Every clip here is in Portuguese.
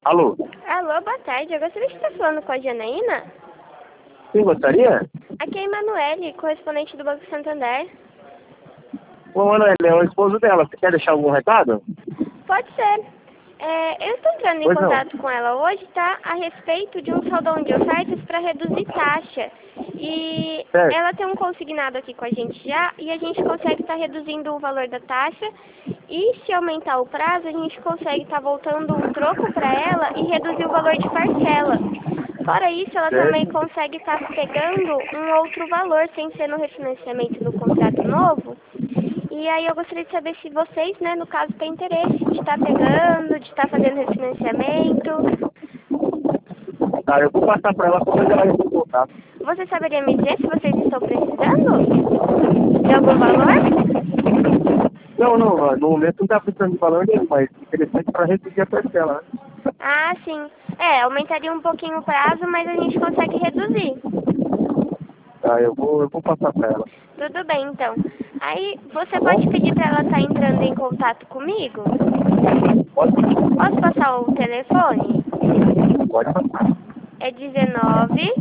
Alô? Alô, boa tarde. Eu gostaria de estar falando com a Janaína. Quem gostaria? Aqui é a Emanuele, correspondente do Banco Santander. Ô, Manoel, é o esposo dela. Você quer deixar algum recado? Pode ser. Eu estou entrando em Pois não. contato com ela hoje, tá? A respeito de um saldão de ofertas para reduzir taxa. E Certo. ela tem um consignado aqui com a gente já, e a gente consegue estar reduzindo o valor da taxa. E se aumentar o prazo, a gente consegue estar voltando um troco para ela e reduzir o valor de parcela. Fora isso, ela também Certo. consegue estar pegando um outro valor, sem ser no refinanciamento do contrato novo. E aí eu gostaria de saber se vocês, né, no caso, têm interesse de estar pegando, de estar fazendo refinanciamento. Tá, eu vou passar pra ela quando ela receber o contato. Você saberia me dizer se vocês estão precisando de algum valor? Não, no momento não tá precisando de valor nenhum, mas interessante pra reduzir a parcela, né? Ah, sim. Aumentaria um pouquinho o prazo, mas a gente consegue reduzir. Tá, eu vou passar pra ela. Tudo bem, então. Aí, você Tá bom? pode pedir para ela estar entrando em contato comigo? Pode, Posso passar o telefone? pode passar. É 19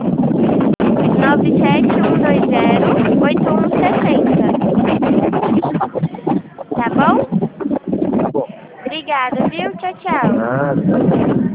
97120-8160. Tá bom? Tá bom. Obrigada, viu? Tchau, tchau. Nada.